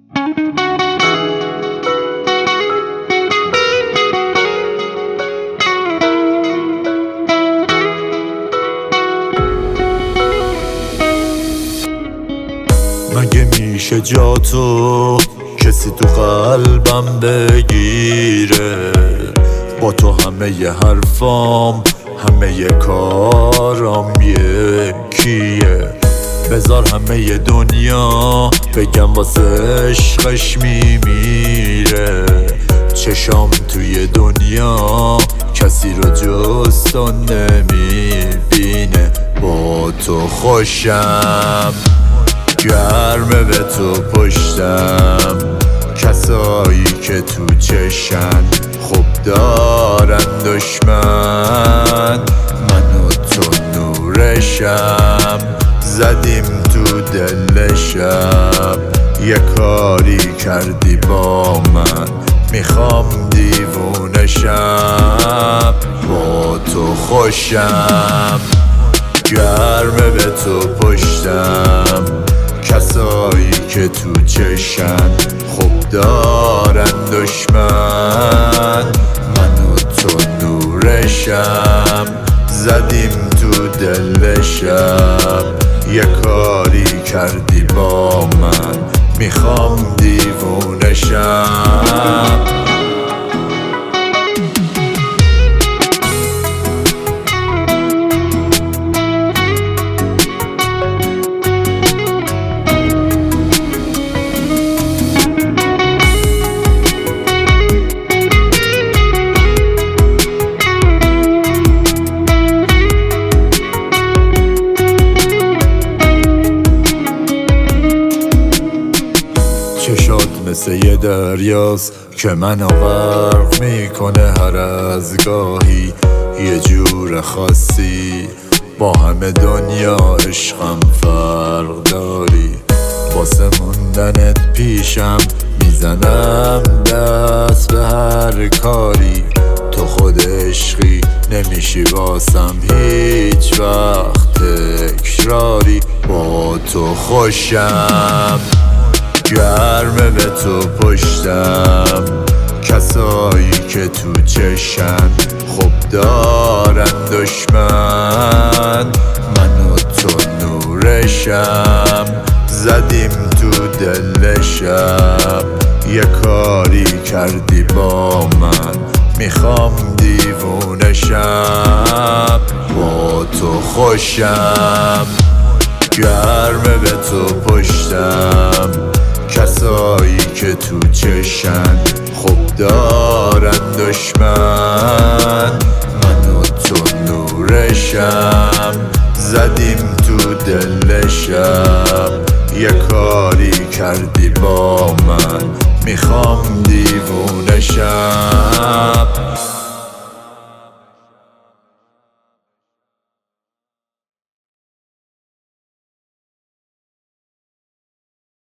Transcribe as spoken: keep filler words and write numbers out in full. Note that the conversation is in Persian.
مگه میشه جا تو کسی تو قلبم بگیره؟ با تو همه ی حرفام همه ی کارام یکیه. بذار همه ی دنیا بگم واسه عشقش میمیره. چشام توی دنیا کسی رو جز تو نمیبینه. با تو خوشم گرمه به تو پشتم. کسایی که تو چشن خوب دارن دشمن. من و تو نورشم زدیم تو دل شب. یه کاری کردی با من میخوام دیوونشم. با تو خوشم گرمه به تو پشتم. کسایی که تو چشن خوب دارن دشمن. من و تو نورشم زدیم تو دل شب. یه کاری کردی با من میخوام دیوونشم. چشات مثل یه دریاست که منو غرق میکنه هر از گاهی. یه جور خاصی با همه دنیا عشقم فرق داری. واسه موندنت پیشم میزنم دست به هر کاری. تو خود عشقی نمیشی واسم هیچ وقت تکراری. با تو خوشم گرمه به تو پشتم. کسایی که تو چشن خوب دارن دشمن. من و تو نورشم زدیم تو دل شب. یه کاری کردی با من میخوام دیوونشم. با تو خوشم گرمه به تو پشتم. کسایی که تو چشن خوب دارن دشمن. من و تو نورشم زدیم تو دل شب. یه کاری کردی با من میخوام دیوونشم.